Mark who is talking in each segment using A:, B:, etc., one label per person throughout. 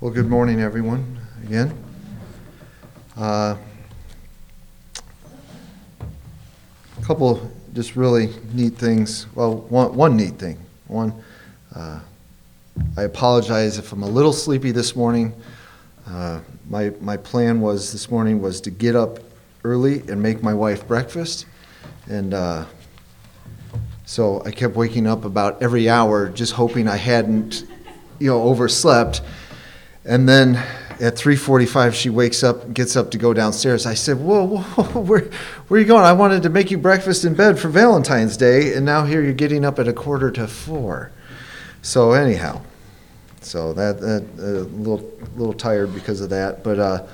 A: Well, good morning, everyone, again. A couple just really neat things. Well, one neat thing. I apologize if I'm a little sleepy this morning. My plan this morning was to get up early and make my wife breakfast. And so I kept waking up about every hour just hoping I hadn't, overslept. And then at 3:45, she wakes up, gets up to go downstairs. I said, whoa, where are you going? I wanted to make you breakfast in bed for Valentine's Day, and now here you're getting up at 3:45. So anyhow, that a little tired because of that. But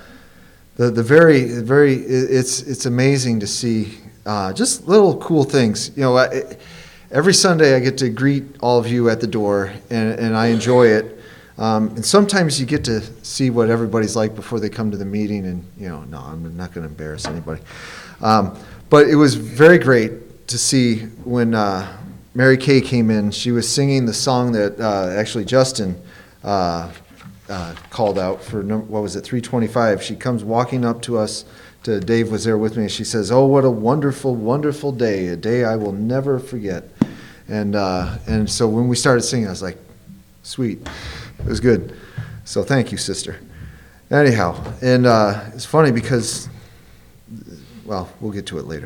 A: it's amazing to see just little cool things. Every Sunday I get to greet all of you at the door, and I enjoy it. And sometimes you get to see what everybody's like before they come to the meeting, and no, I'm not going to embarrass anybody. But it was very great to see when Mary Kay came in. She was singing the song that actually Justin called out for, 325. She comes walking up to us. Dave was there with me, and she says, "Oh, what a wonderful, wonderful day, a day I will never forget." And so when we started singing, I was like, sweet. It was good. So thank you, sister. Anyhow, and it's funny because, well, we'll get to it later.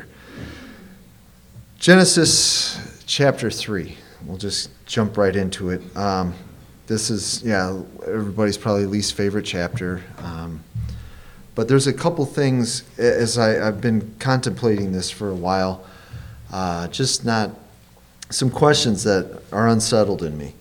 A: Genesis chapter 3. We'll just jump right into it. This is, everybody's probably least favorite chapter. But there's a couple things, as I've been contemplating this for a while, some questions that are unsettled in me.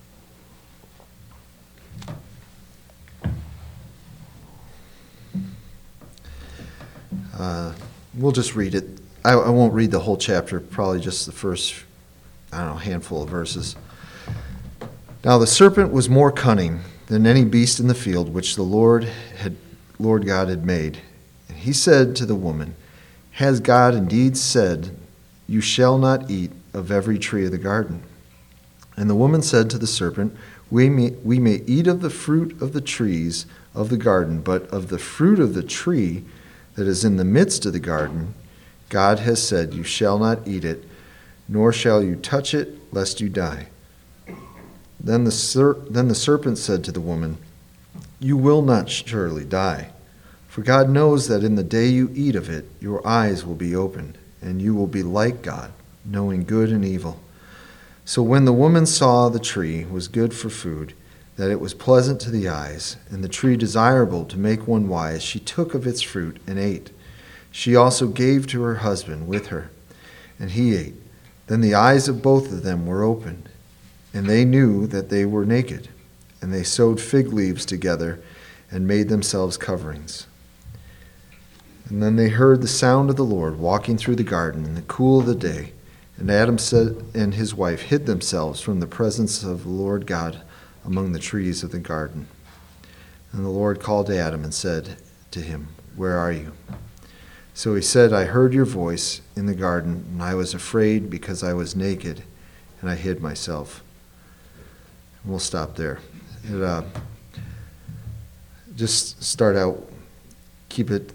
A: We'll just read it. I won't read the whole chapter, probably just the first, handful of verses. Now the serpent was more cunning than any beast in the field which the Lord God had made. And he said to the woman, "Has God indeed said, 'You shall not eat of every tree of the garden'?" And the woman said to the serpent, We may eat of the fruit of the trees of the garden, but of the fruit of the tree that is in the midst of the garden, God has said, 'You shall not eat it, nor shall you touch it, lest you die.' Then the serpent said to the woman, 'You will not surely die, for God knows that in the day you eat of it, your eyes will be opened, and you will be like God, knowing good and evil.' So when the woman saw the tree was good for food, that it was pleasant to the eyes, and the tree desirable to make one wise, she took of its fruit and ate. She also gave to her husband with her, and he ate. Then the eyes of both of them were opened, and they knew that they were naked, and they sewed fig leaves together and made themselves coverings. And then they heard the sound of the Lord walking through the garden in the cool of the day, and Adam and his wife hid themselves from the presence of the Lord God among the trees of the garden. And the Lord called to Adam and said to him, "Where are you?" So he said, "I heard your voice in the garden, and I was afraid because I was naked, and I hid myself." And we'll stop there. Just start out, keep it,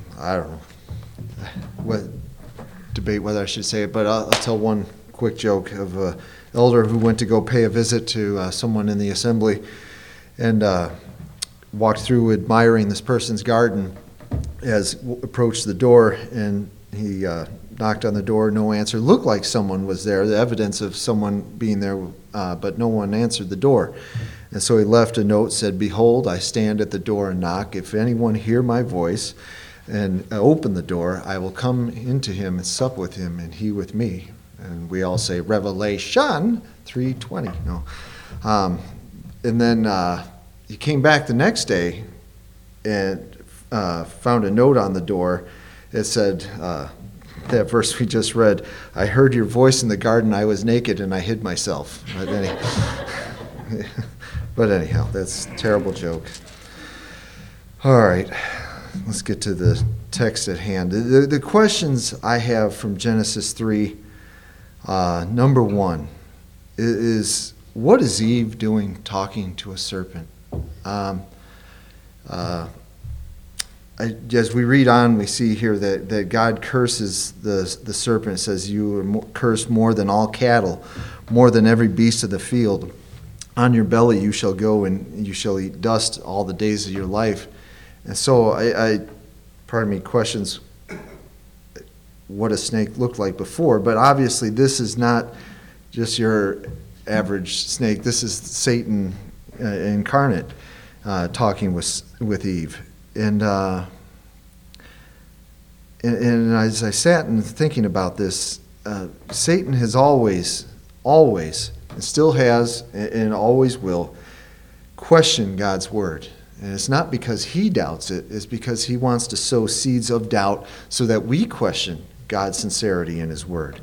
A: debate whether I should say it, but I'll tell one quick joke of an elder who went to go pay a visit to someone in the assembly and walked through admiring this person's garden as approached the door, and he knocked on the door, no answer. Looked like someone was there, the evidence of someone being there, but no one answered the door. And so he left a note, said, "Behold, I stand at the door and knock. If anyone hear my voice and open the door, I will come into him and sup with him, and he with me." And we all say Revelation 3:20. No, and then he came back the next day and found a note on the door. It said that verse we just read. "I heard your voice in the garden. I was naked and I hid myself." But anyhow, that's a terrible joke. All right. Let's get to the text at hand. The questions I have from Genesis 3, number one, is what is Eve doing talking to a serpent? Uh, as we read on, we see here that God curses the serpent. It says, "You are cursed more than all cattle, more than every beast of the field. On your belly you shall go, and you shall eat dust all the days of your life." And so part of me questions what a snake looked like before, but obviously this is not just your average snake. This is Satan incarnate talking with Eve. And as I sat and thinking about this, Satan has always, and still has, and always will, question God's word. And it's not because he doubts it, it's because he wants to sow seeds of doubt so that we question God's sincerity in his word.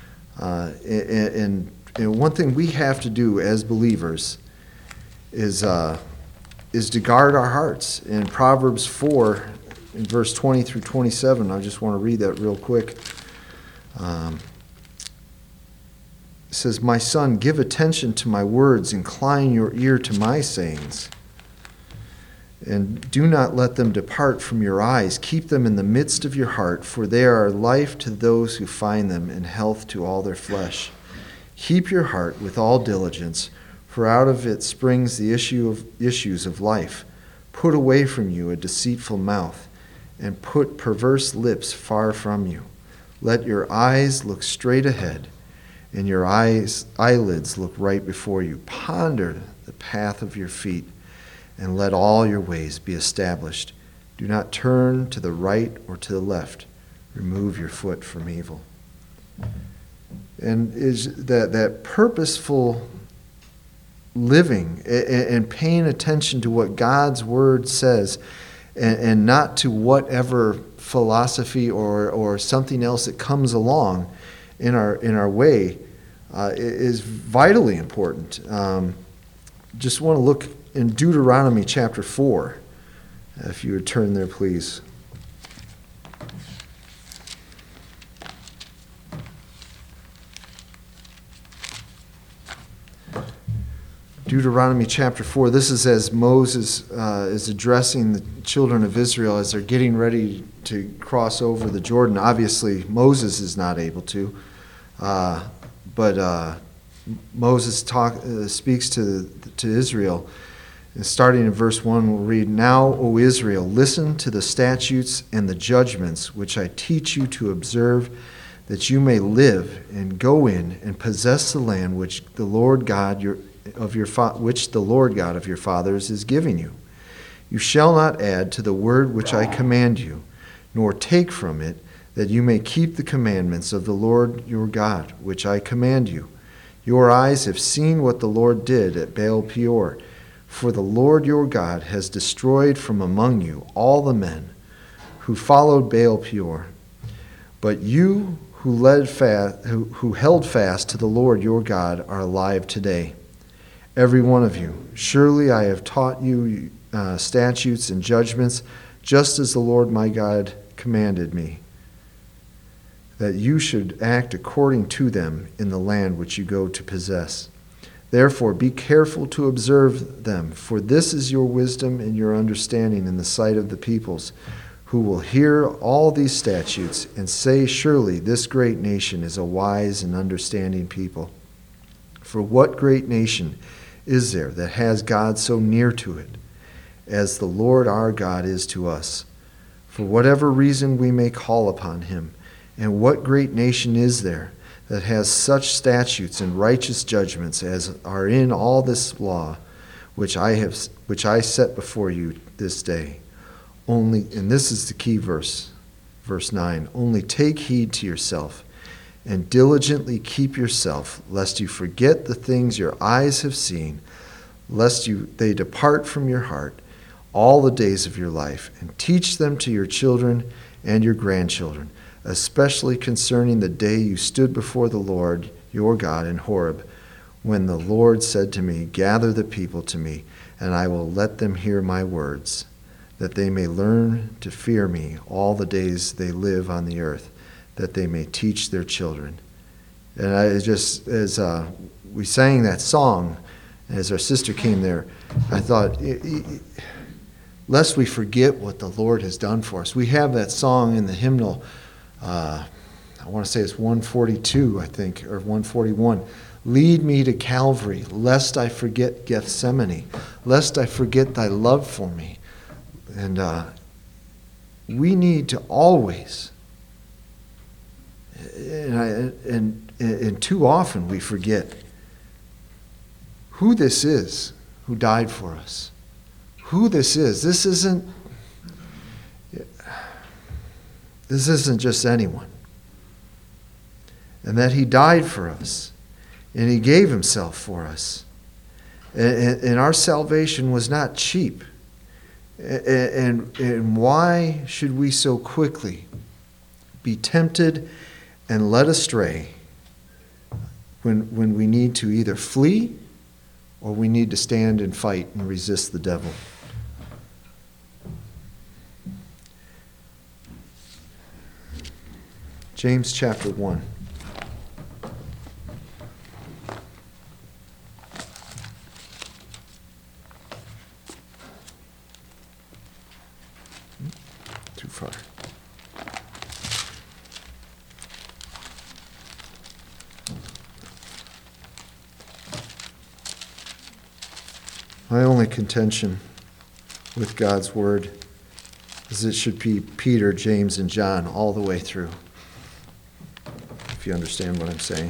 A: And one thing we have to do as believers is to guard our hearts. In Proverbs 4, in verse 20 through 27, I just want to read that real quick. It says, "My son, give attention to my words, incline your ear to my sayings. And do not let them depart from your eyes. Keep them in the midst of your heart, for they are life to those who find them and health to all their flesh. Keep your heart with all diligence, for out of it springs the issues of life. Put away from you a deceitful mouth, and put perverse lips far from you. Let your eyes look straight ahead, and your eyelids look right before you. Ponder the path of your feet, and let all your ways be established. Do not turn to the right or to the left. Remove your foot from evil." And is that purposeful living and paying attention to what God's word says, and not to whatever philosophy or something else that comes along in our way, is vitally important. Just want to look in Deuteronomy chapter 4, if you would turn there, please. Deuteronomy chapter 4, this is as Moses is addressing the children of Israel as they're getting ready to cross over the Jordan. Obviously, Moses is not able to, but Moses speaks to Israel. And starting in verse 1, we'll read, "Now, O Israel, listen to the statutes and the judgments which I teach you to observe, that you may live and go in and possess the land which the Lord God of your fathers is giving you. You shall not add to the word which I command you, nor take from it, that you may keep the commandments of the Lord your God, which I command you. Your eyes have seen what the Lord did at Baal Peor. For the Lord your God has destroyed from among you all the men who followed Baal Peor. But you who held fast to the Lord your God are alive today, every one of you. Surely I have taught you statutes and judgments, just as the Lord my God commanded me, that you should act according to them in the land which you go to possess. Therefore, be careful to observe them, for this is your wisdom and your understanding in the sight of the peoples, who will hear all these statutes and say, surely this great nation is a wise and understanding people. For what great nation is there that has God so near to it, as the Lord our God is to us? For whatever reason we may call upon him, and what great nation is there that has such statutes and righteous judgments as are in all this law which I set before you this day? Only, and this is the key verse, verse 9, only take heed to yourself and diligently keep yourself, lest you forget the things your eyes have seen, lest they depart from your heart all the days of your life, and teach them to your children and your grandchildren, especially concerning the day you stood before the Lord your God in Horeb, when the Lord said to me, gather the people to me, and I will let them hear my words, that they may learn to fear me all the days they live on the earth, that they may teach their children. And as we sang that song, as our sister came there, I thought, lest we forget what the Lord has done for us. We have that song in the hymnal, I want to say it's 142, I think, or 141. Lead me to Calvary, lest I forget Gethsemane, lest I forget thy love for me. And we need to always, and too often we forget who this is who died for us. Who this is. This isn't just anyone. And that he died for us. And he gave himself for us. And our salvation was not cheap. And why should we so quickly be tempted and led astray when we need to either flee or we need to stand and fight and resist the devil? James chapter 1. Too far. My only contention with God's word is it should be Peter, James, and John all the way through. If you understand what I'm saying.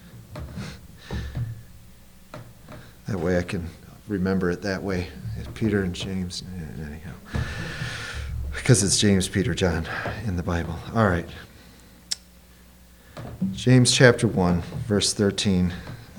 A: That way I can remember it that way. It's Peter and James. Anyhow. Because it's James, Peter, John in the Bible. All right. James chapter 1, verse 13.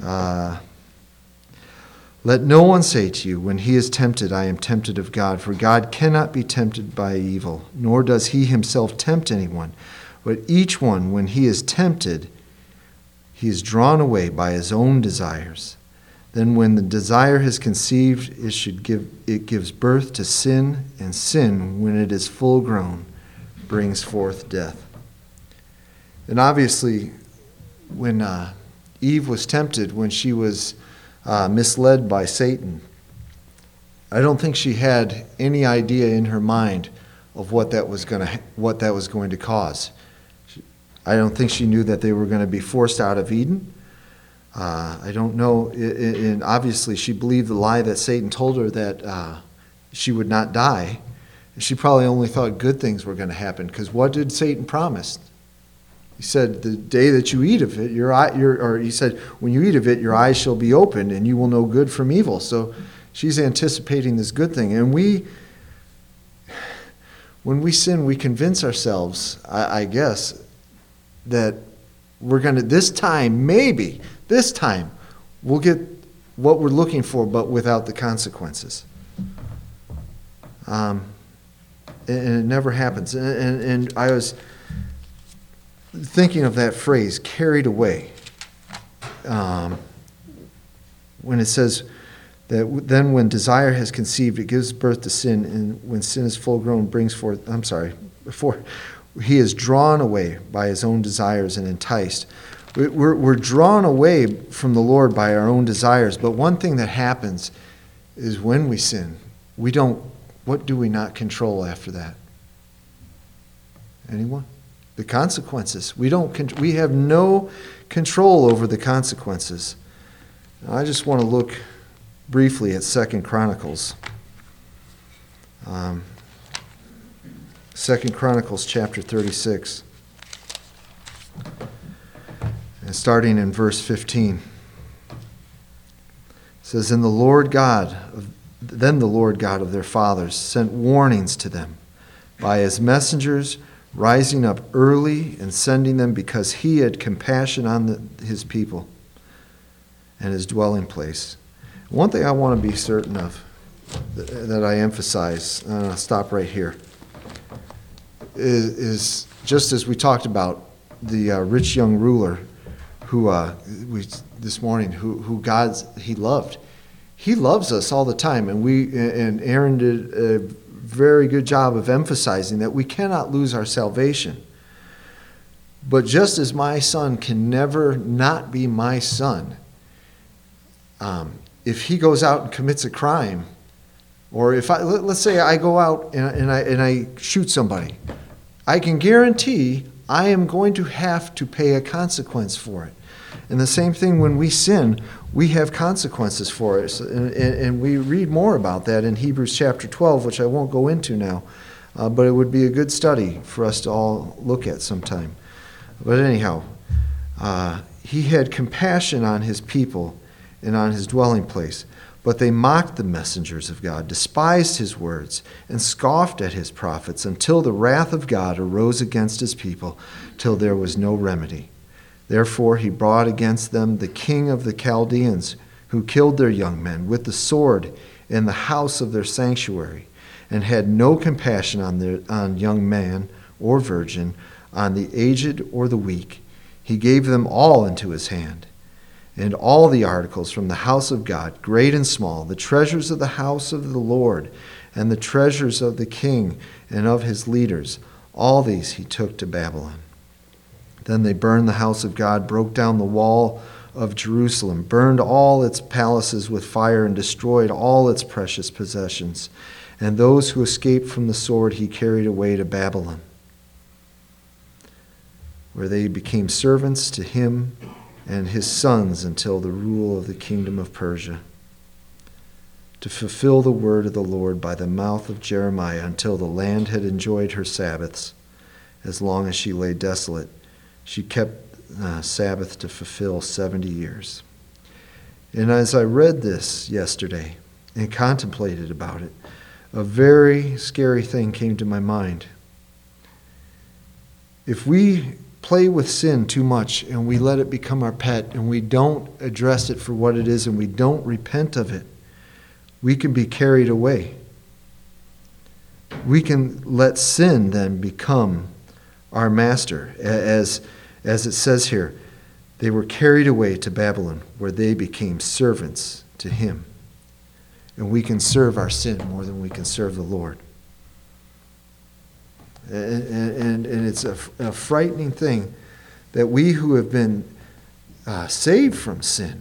A: Let no one say to you, when he is tempted, I am tempted of God. For God cannot be tempted by evil, nor does he himself tempt anyone. But each one, when he is tempted, he is drawn away by his own desires. Then when the desire has conceived, it gives birth to sin, and sin, when it is full grown, brings forth death. And obviously, when Eve was tempted, when she was misled by Satan, I don't think she had any idea in her mind of what that was going to cause. I don't think she knew that they were going to be forced out of Eden. I don't know, and obviously she believed the lie that Satan told her that she would not die. She probably only thought good things were going to happen, because what did Satan promise? He said, the day that you eat of it, he said, when you eat of it, your eyes shall be opened, and you will know good from evil. So she's anticipating this good thing. And when we sin, we convince ourselves, I guess, that we're going to, this time, we'll get what we're looking for, but without the consequences. And it never happens. And I was thinking of that phrase, carried away. When it says that then when desire has conceived, it gives birth to sin, and when sin is full grown, brings forth, before he is drawn away by his own desires and enticed. We're drawn away from the Lord by our own desires, but one thing that happens is when we sin, what do we not control after that? Anyone? The consequences. We have no control over the consequences. Now, I just want to look briefly at 2 Chronicles. 2 Chronicles chapter 36. And starting in verse 15. It says, Then the Lord God of their fathers sent warnings to them by his messengers, rising up early and sending them, because he had compassion on his people and his dwelling place. One thing I want to be certain of, that I emphasize, and I'll stop right here, is just as we talked about the rich young ruler who this morning, who he loved. He loves us all the time, and Aaron did a very good job of emphasizing that we cannot lose our salvation. But just as my son can never not be my son, if he goes out and commits a crime, Or if let's say I go out and I shoot somebody, I can guarantee I am going to have to pay a consequence for it. And the same thing when we sin, we have consequences for it. And we read more about that in Hebrews chapter 12, which I won't go into now. But it would be a good study for us to all look at sometime. But anyhow, he had compassion on his people and on his dwelling place. But they mocked the messengers of God, despised his words, and scoffed at his prophets until the wrath of God arose against his people, till there was no remedy. Therefore he brought against them the king of the Chaldeans, who killed their young men with the sword in the house of their sanctuary, and had no compassion on young man or virgin, on the aged or the weak. He gave them all into his hand. And all the articles from the house of God, great and small, the treasures of the house of the Lord, and the treasures of the king and of his leaders, all these he took to Babylon. Then they burned the house of God, broke down the wall of Jerusalem, burned all its palaces with fire, and destroyed all its precious possessions. And those who escaped from the sword he carried away to Babylon, where they became servants to him and his sons until the rule of the kingdom of Persia, to fulfill the word of the Lord by the mouth of Jeremiah, until the land had enjoyed her Sabbaths. As long as she lay desolate, she kept Sabbath to fulfill 70 years. And as I read this yesterday and contemplated about it, a very scary thing came to my mind. If we play with sin too much and we let it become our pet and we don't address it for what it is and we don't repent of it, we can be carried away. We can let sin then become our master. As it says here, they were carried away to Babylon, where they became servants to him. And we can serve our sin more than we can serve the Lord. And it's a frightening thing that we who have been saved from sin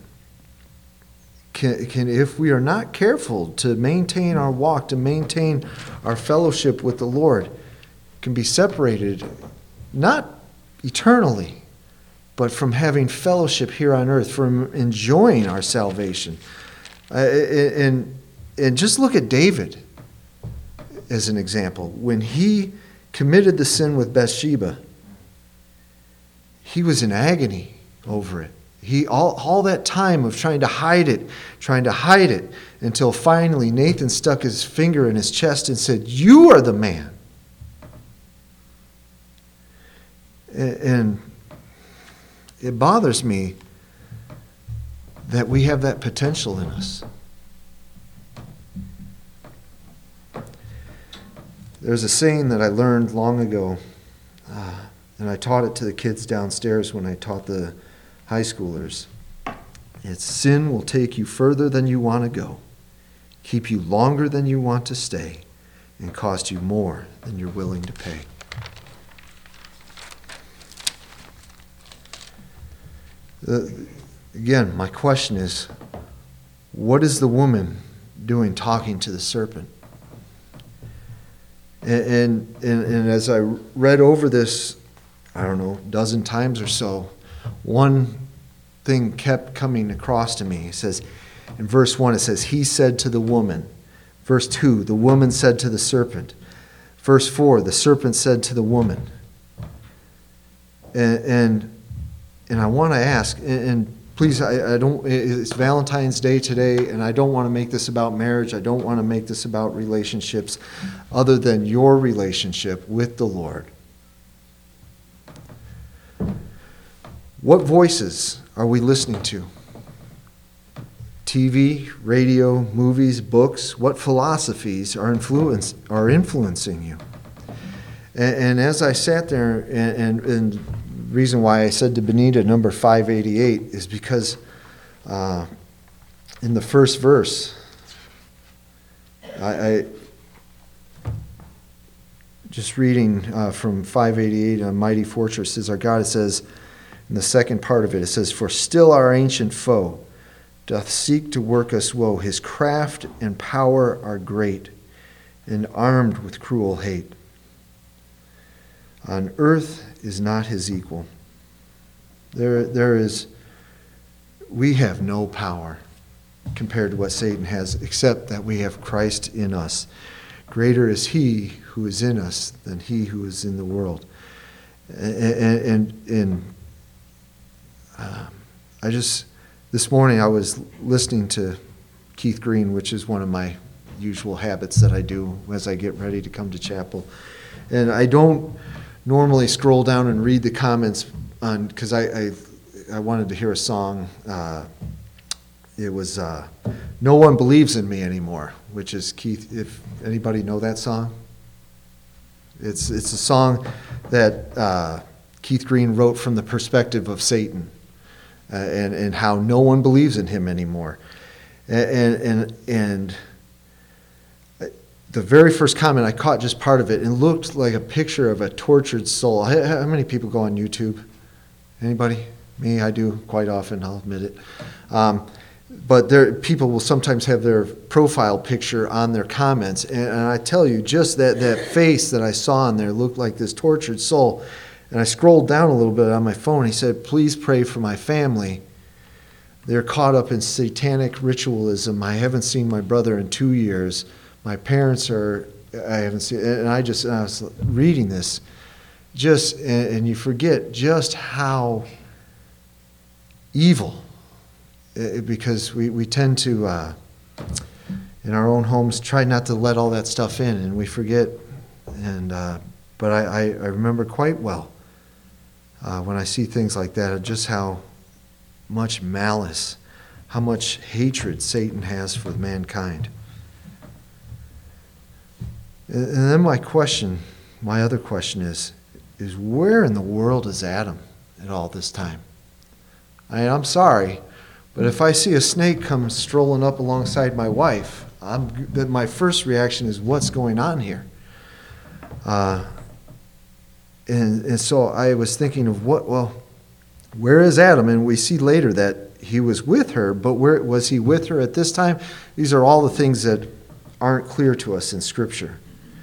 A: can, if we are not careful to maintain our walk, to maintain our fellowship with the Lord, can be separated, not eternally, but from having fellowship here on earth, from enjoying our salvation. And just look at David as an example. When he committed the sin with Bathsheba, he was in agony over it. All that time of trying to hide it, until finally Nathan stuck his finger in his chest and said, "You are the man." And it bothers me that we have that potential in us. There's a saying that I learned long ago, and I taught it to the kids downstairs when I taught the high schoolers. It's, sin will take you further than you want to go, keep you longer than you want to stay, and cost you more than you're willing to pay. Again, my question is, what is the woman doing talking to the serpent? And as I read over this, I don't know, a dozen times or so, one thing kept coming across to me. It says, in verse 1, it says, he said to the woman. Verse 2, the woman said to the serpent. Verse 4, the serpent said to the woman. And I want to ask, and please, I don't. It's Valentine's Day today, and I don't want to make this about marriage. I don't want to make this about relationships other than your relationship with the Lord. What voices are we listening to? TV, radio, movies, books? What philosophies are influencing you? And as I sat there, and the reason why I said to Benita number 588 is because in the first verse, I just reading from 588, a mighty fortress is our God. It says, in the second part of it, it says, for still our ancient foe, doth seek to work us woe. His craft and power are great, and armed with cruel hate. On earth is not his equal. We have no power compared to what Satan has, except that we have Christ in us. Greater is he who is in us than he who is in the world. This morning I was listening to Keith Green, which is one of my usual habits that I do as I get ready to come to chapel. And I don't normally scroll down and read the comments because I wanted to hear a song. It was No One Believes in Me Anymore, which is Keith, if anybody know that song? It's a song that Keith Green wrote from the perspective of Satan and how no one believes in him anymore. And the very first comment, I caught just part of it, and looked like a picture of a tortured soul. How many people go on YouTube? Anybody? Me, I do quite often, I'll admit it. But people will sometimes have their profile picture on their comments. And I tell you, just that face that I saw on there looked like this tortured soul. And I scrolled down a little bit on my phone. He said, please pray for my family. They're caught up in satanic ritualism. I haven't seen my brother in 2 years. My parents I haven't seen, and I was reading this, and you forget just how evil, because we tend to, in our own homes, try not to let all that stuff in, and we forget. But I remember quite well when I see things like that, just how much malice, how much hatred Satan has for mankind. And then my other question is where in the world is Adam at all this time? I'm sorry, but if I see a snake come strolling up alongside my wife, my first reaction is, what's going on here? And so I was thinking of where is Adam? And we see later that he was with her, but where was he with her at this time? These are all the things that aren't clear to us in Scripture.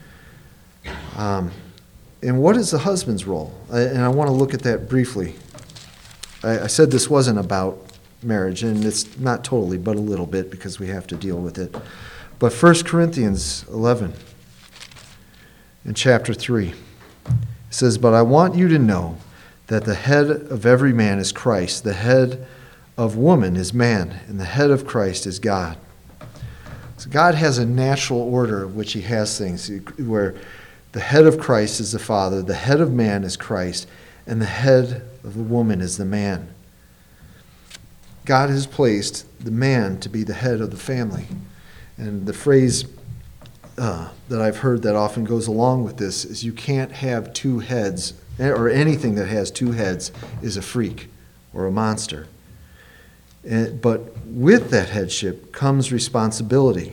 A: And what is the husband's role? And I want to look at that briefly. I said this wasn't about marriage, and it's not totally, but a little bit, because we have to deal with it. But 1 Corinthians 11, in chapter 3, it says, but I want you to know that the head of every man is Christ, the head of woman is man, and the head of Christ is God. So God has a natural order in which he has things, where the head of Christ is the Father, the head of man is Christ, and the head of the woman is the man. God has placed the man to be the head of the family. And the phrase that I've heard that often goes along with this is you can't have two heads, or anything that has two heads is a freak or a monster. But with that headship comes responsibility.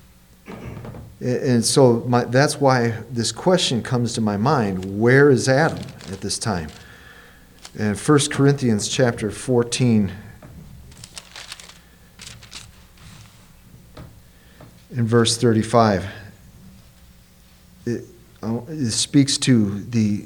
A: And so that's why this question comes to my mind, where is Adam at this time? In 1 Corinthians chapter 14, in verse 35, it speaks to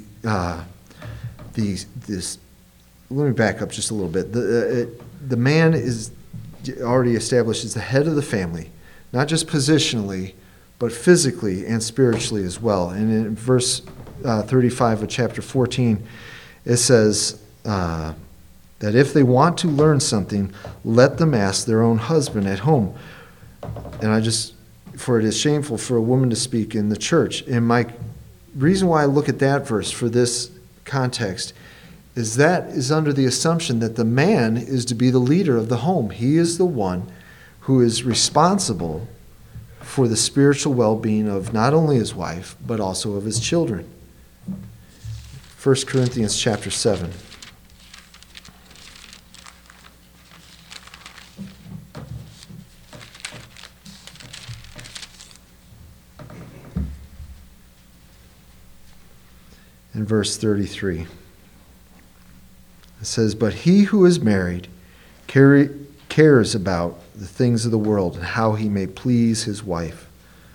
A: this. Let me back up just a little bit. The man is already established as the head of the family, not just positionally, but physically and spiritually as well. And in verse 35 of chapter 14, it says that if they want to learn something, let them ask their own husband at home. And for it is shameful for a woman to speak in the church. And my reason why I look at that verse for this context is that is under the assumption that the man is to be the leader of the home. He is the one who is responsible for the spiritual well-being of not only his wife, but also of his children. 1 Corinthians chapter 7. In verse 33. It says, but he who is married carry cares about the things of the world and how he may please his wife.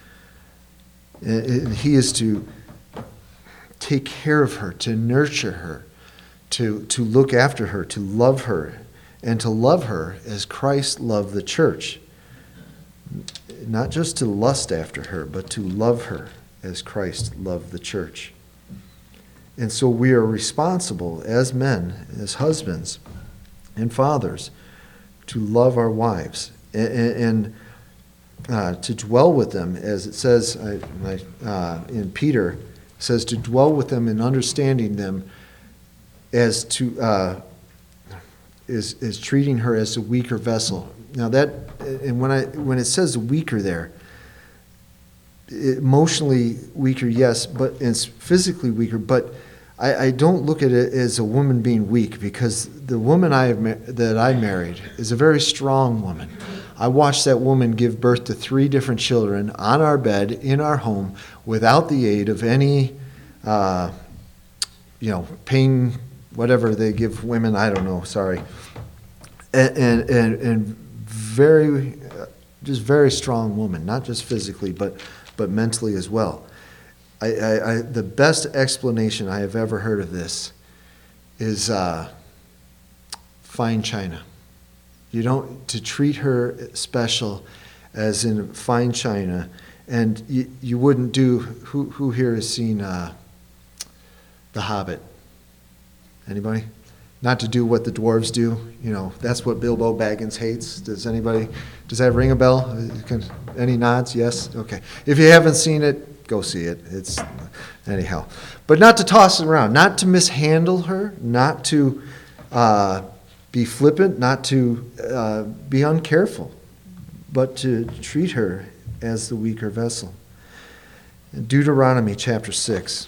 A: And he is to take care of her, to nurture her, to look after her, to love her, and to love her as Christ loved the church. Not just to lust after her, but to love her as Christ loved the church. And so we are responsible as men, as husbands and fathers, to love our wives and to dwell with them, as it says in Peter, it says to dwell with them and understanding them as to is treating her as a weaker vessel. Now that, and when it says weaker there, emotionally weaker, yes, but it's physically weaker. But I don't look at it as a woman being weak, because the woman that I married is a very strong woman. I watched that woman give birth to 3 different children on our bed in our home without the aid of any, pain, whatever they give women. I don't know. Sorry, and very, just very strong woman, not just physically, but mentally as well. The best explanation I have ever heard of this is fine china. You don't, to treat her special as in fine china, and you wouldn't do, who here has seen The Hobbit? Anybody? Not to do what the dwarves do. That's what Bilbo Baggins hates. Does that ring a bell? Any nods? Yes? Okay. If you haven't seen it, go see it. Anyhow. But not to toss it around, not to mishandle her, not to be flippant, not to be uncareful, but to treat her as the weaker vessel. In Deuteronomy chapter 6.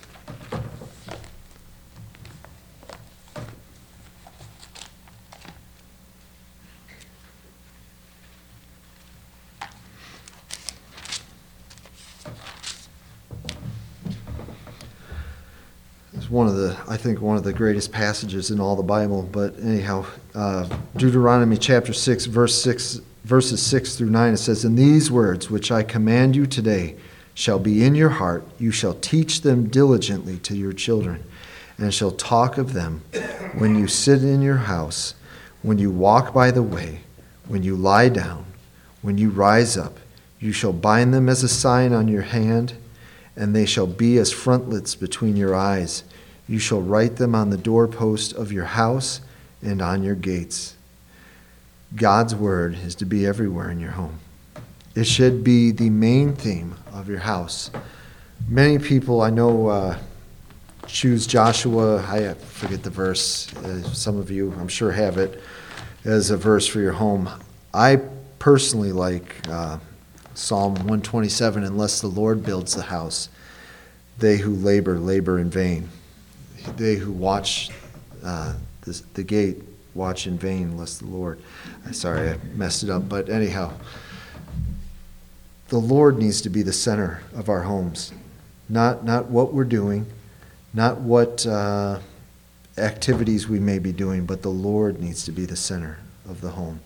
A: One of the greatest passages in all the Bible. But anyhow, Deuteronomy chapter 6, verses 6 through 9, it says, "And these words which I command you today shall be in your heart. You shall teach them diligently to your children, and shall talk of them when you sit in your house, when you walk by the way, when you lie down, when you rise up. You shall bind them as a sign on your hand, and they shall be as frontlets between your eyes. You shall write them on the doorpost of your house and on your gates." God's word is to be everywhere in your home. It should be the main theme of your house. Many people I know choose Joshua, I forget the verse, some of you I'm sure have it, as a verse for your home. I personally like Psalm 127, "Unless the Lord builds the house, they who labor in vain. They who watch the gate watch in vain, unless the Lord..." Sorry, I messed it up. But anyhow, the Lord needs to be the center of our homes. Not what we're doing, not what activities we may be doing, but the Lord needs to be the center of the home.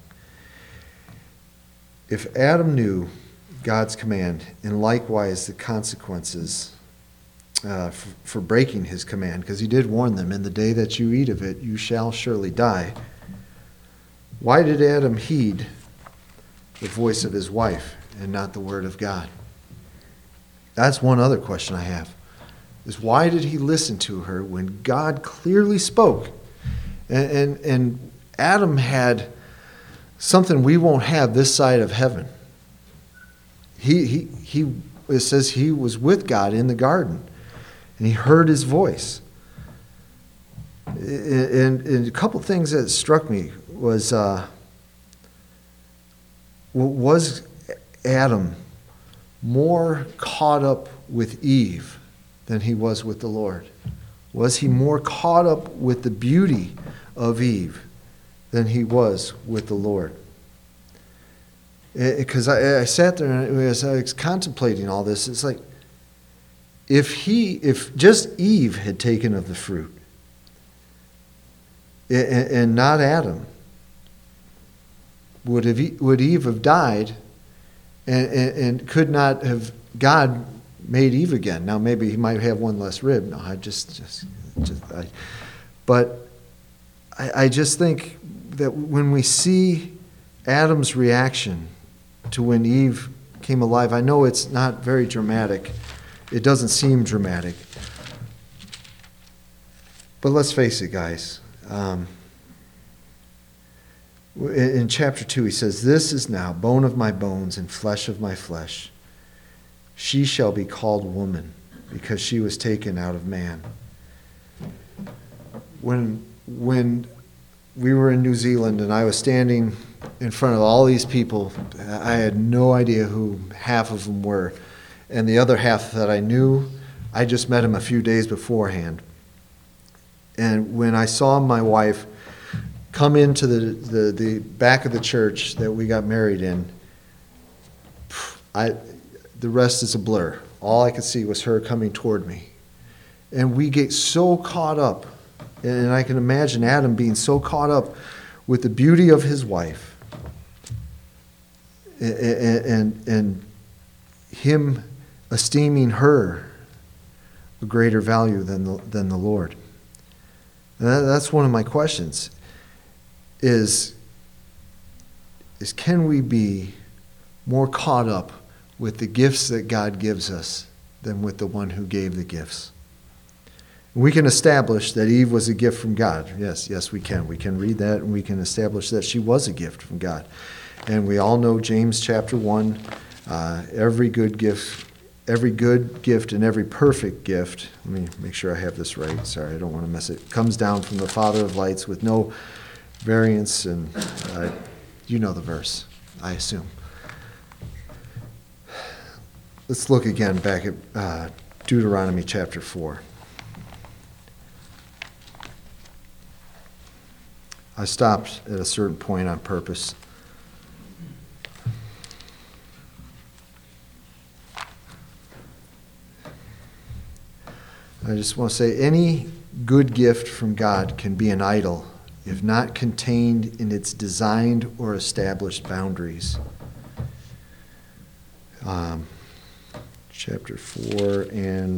A: If Adam knew God's command, and likewise the consequences for breaking his command, because he did warn them, "In the day that you eat of it, you shall surely die." Why did Adam heed the voice of his wife and not the word of God? That's one other question I have, is why did he listen to her when God clearly spoke? And Adam had something we won't have this side of heaven. It says he was with God in the garden, and he heard his voice. And a couple things that struck me was Adam more caught up with Eve than he was with the Lord? Was he more caught up with the beauty of Eve than he was with the Lord? Because I sat there and as I was contemplating all this, it's like, if just Eve had taken of the fruit and not Adam, would Eve have died, and could not have God made Eve again? Now maybe he might have one less rib. No, but I just think that when we see Adam's reaction to when Eve came alive, I know it's not very dramatic. It doesn't seem dramatic. But let's face it, guys. In chapter 2, he says, "This is now bone of my bones and flesh of my flesh. She shall be called woman, because she was taken out of man." When we were in New Zealand and I was standing in front of all these people, I had no idea who half of them were. And the other half that I knew, I just met him a few days beforehand. And when I saw my wife come into the back of the church that we got married in, the rest is a blur. All I could see was her coming toward me. And we get so caught up, and I can imagine Adam being so caught up with the beauty of his wife and him esteeming her a greater value than the Lord. And that's one of my questions, is can we be more caught up with the gifts that God gives us than with the one who gave the gifts? We can establish that Eve was a gift from God. Yes, we can. We can read that, and we can establish that she was a gift from God. And we all know James chapter 1, every good gift and every perfect gift, let me make sure I have this right. Sorry, I don't want to mess it. Comes down from the Father of lights with no variance, and you know the verse, I assume. Let's look again back at Deuteronomy chapter 4. I stopped at a certain point on purpose. I just want to say, any good gift from God can be an idol if not contained in its designed or established boundaries. Chapter 4 and,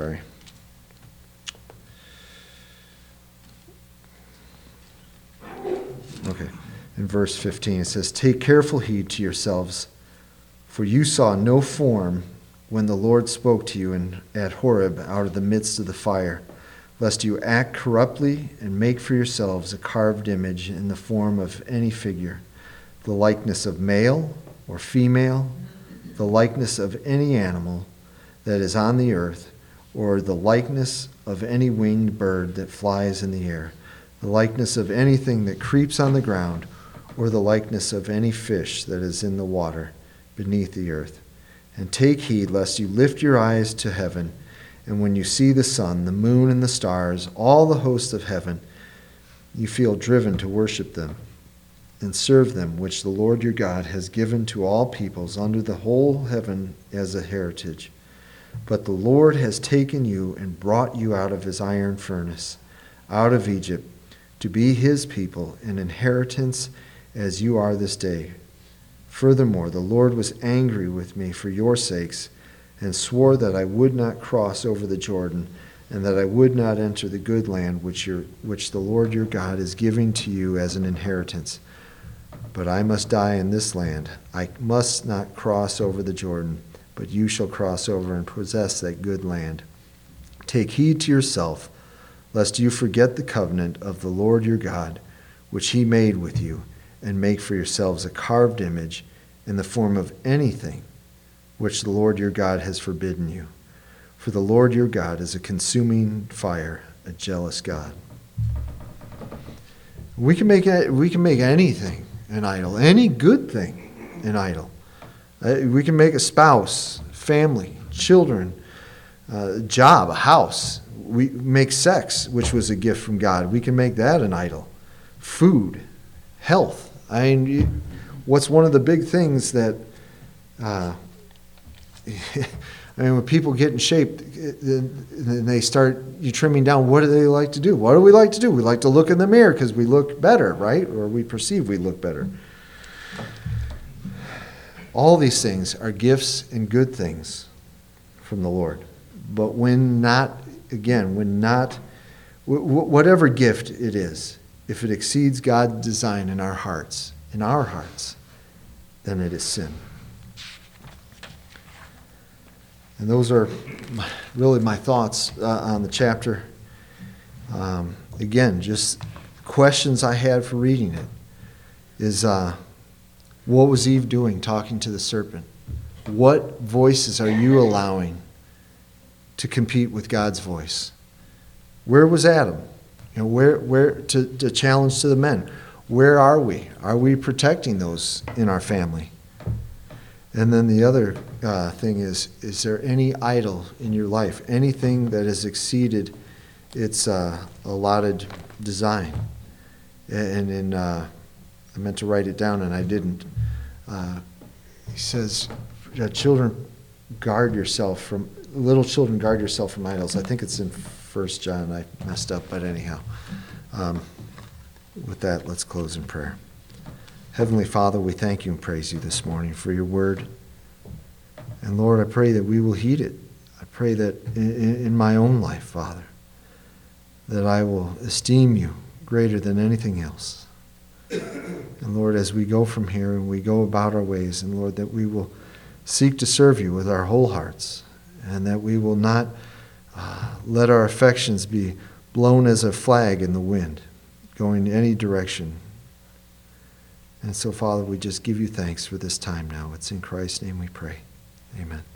A: in verse 15 it says, "Take careful heed to yourselves, for you saw no form when the Lord spoke to you at Horeb out of the midst of the fire, lest you act corruptly and make for yourselves a carved image in the form of any figure, the likeness of male or female, the likeness of any animal that is on the earth, or the likeness of any winged bird that flies in the air, the likeness of anything that creeps on the ground, or the likeness of any fish that is in the water beneath the earth. And take heed lest you lift your eyes to heaven, and when you see the sun, the moon, and the stars, all the hosts of heaven, you feel driven to worship them and serve them, which the Lord your God has given to all peoples under the whole heaven as a heritage. But the Lord has taken you and brought you out of his iron furnace, out of Egypt, to be his people, an inheritance as you are this day. Furthermore, the Lord was angry with me for your sakes, and swore that I would not cross over the Jordan, and that I would not enter the good land which the Lord your God is giving to you as an inheritance. But I must die in this land. I must not cross over the Jordan, but you shall cross over and possess that good land. Take heed to yourself, lest you forget the covenant of the Lord your God, which he made with you, and make for yourselves a carved image in the form of anything which the Lord your God has forbidden you. For the Lord your God is a consuming fire, a jealous God." We can make anything an idol, any good thing an idol. We can make a spouse, family, children, a job, a house. We make sex, which was a gift from God. We can make that an idol. Food, health. I mean, what's one of the big things that, when people get in shape and they start trimming down, what do they like to do? What do we like to do? We like to look in the mirror because we look better, right? Or we perceive we look better. All these things are gifts and good things from the Lord. But when not, whatever gift it is, if it exceeds God's design in our hearts, then it is sin. And those are really my thoughts on the chapter. Again, just questions I had for reading it is, what was Eve doing talking to the serpent? What voices are you allowing to compete with God's voice? Where was Adam? Where to challenge to the men? Where are we? Are we protecting those in our family? And then the other thing is there any idol in your life? Anything that has exceeded its allotted design? And I meant to write it down and I didn't. He says, little children, guard yourself from idols. I think it's in 1 John. I messed up, but anyhow. With that, let's close in prayer. Heavenly Father, we thank you and praise you this morning for your word. And Lord, I pray that we will heed it. I pray that in my own life, Father, that I will esteem you greater than anything else. And Lord, as we go from here and we go about our ways, and Lord, that we will seek to serve you with our whole hearts, and that we will not let our affections be blown as a flag in the wind, going in any direction. And so, Father, we just give you thanks for this time now. It's in Christ's name we pray. Amen.